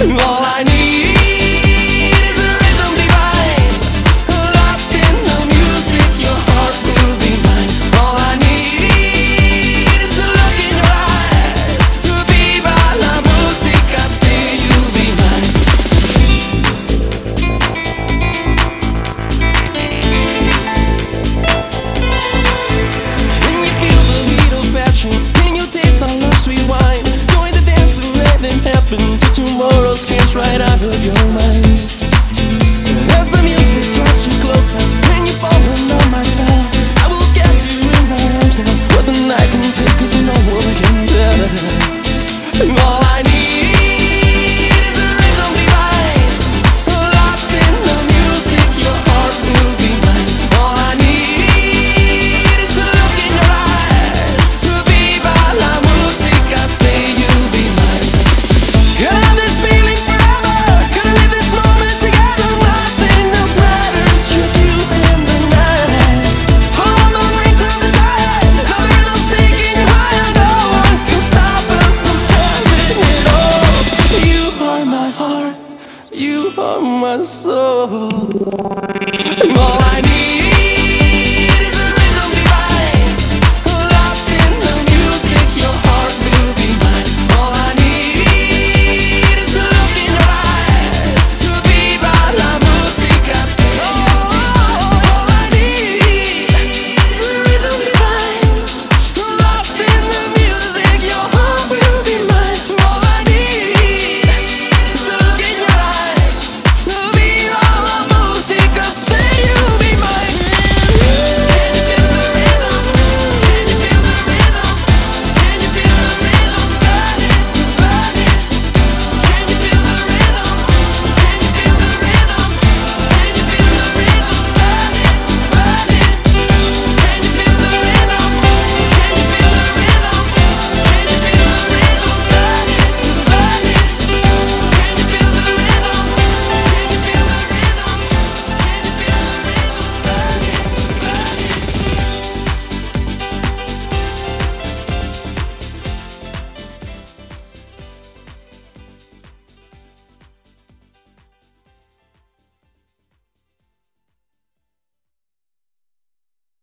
All I need is a rhythm divine, lost in the music. Your heart will be mine. All I need is to look in your eyes. Viva la música, say you'll be mine. Can you feel the heat of passion? Can you taste our love, sweet wine? Join the dance and let them happen till tomorrow scares right out of your mind. As the music draws you closer, when you fall under my spell, I will get you in my arms now. What the night can take, 'cause no one can tell. All I need is a rhythm divine, lost in the music. Your heart will be mine. All I need is to look in your eyes. Viva la música, say you'll be mine. Gonna have this feeling forever, gonna live this moment together. Nothing else matters, just you and the night. Follow the wings of desire, the rhythm's taking you higher. No one can stop us from having it all. You are my heart, you are my soul. All I need